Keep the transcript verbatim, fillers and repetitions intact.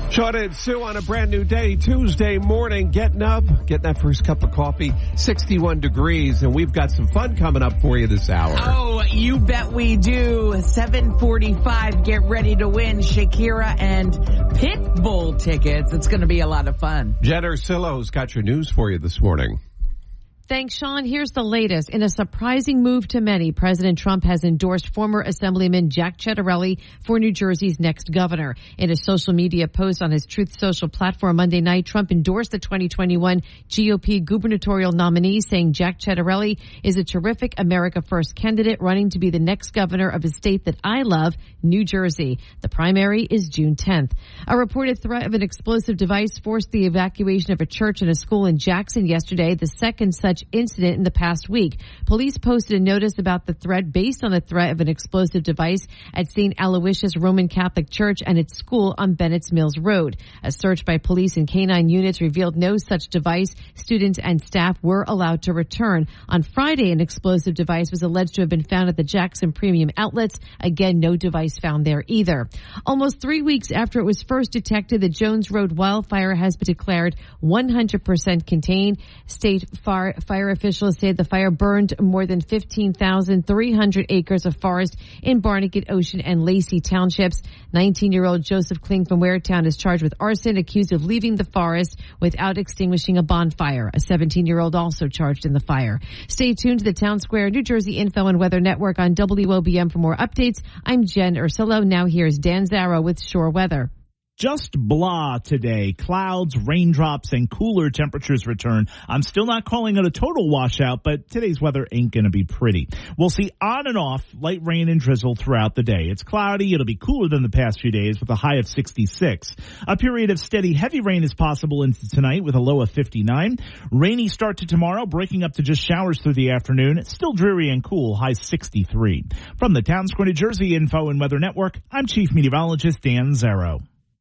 Sean and Sue on a brand new day, Tuesday morning, getting up, getting that first cup of coffee, sixty-one degrees, and we've got some fun coming up for you this hour. Oh, you bet we do. seven forty-five, get ready to win Shakira and Pitbull tickets. It's going to be a lot of fun. Jen Ursillo's got your news for you this morning. Thanks, Sean. Here's the latest. In a surprising move to many, President Trump has endorsed former Assemblyman Jack Ciattarelli for New Jersey's next governor. In a social media post on his Truth Social platform Monday night, Trump endorsed the twenty twenty-one G O P gubernatorial nominee, saying Jack Ciattarelli is a terrific America First candidate running to be the next governor of a state that I love, New Jersey. The primary is June tenth. A reported threat of an explosive device forced the evacuation of a church and a school in Jackson yesterday, the second such incident in the past week. Police posted a notice about the threat based on the threat of an explosive device at Saint Aloysius Roman Catholic Church and its school on Bennett's Mills Road. A search by police and canine units revealed no such device. Students and staff were allowed to return. On Friday, an explosive device was alleged to have been found at the Jackson Premium Outlets. Again, no device found there either. Almost three weeks after it was first detected, the Jones Road wildfire has been declared one hundred percent contained. State fire Fire officials say the fire burned more than fifteen thousand three hundred acres of forest in Barnegat, Ocean, and Lacey townships. nineteen-year-old Joseph Kling from Waretown is charged with arson, accused of leaving the forest without extinguishing a bonfire. A seventeen-year-old also charged in the fire. Stay tuned to the Town Square New Jersey Info and Weather Network on W O B M for more updates. I'm Jen Ursillo. Now here's Dan Zarrow with Shore Weather. Just blah today. Clouds, raindrops, and cooler temperatures return. I'm still not calling it a total washout, but today's weather ain't going to be pretty. We'll see on and off light rain and drizzle throughout the day. It's cloudy. It'll be cooler than the past few days with a high of sixty-six. A period of steady heavy rain is possible into tonight with a low of fifty-nine. Rainy start to tomorrow, breaking up to just showers through the afternoon. Still dreary and cool, high sixty-three. From the Town Square New Jersey Info and Weather Network, I'm Chief Meteorologist Dan Zarrow.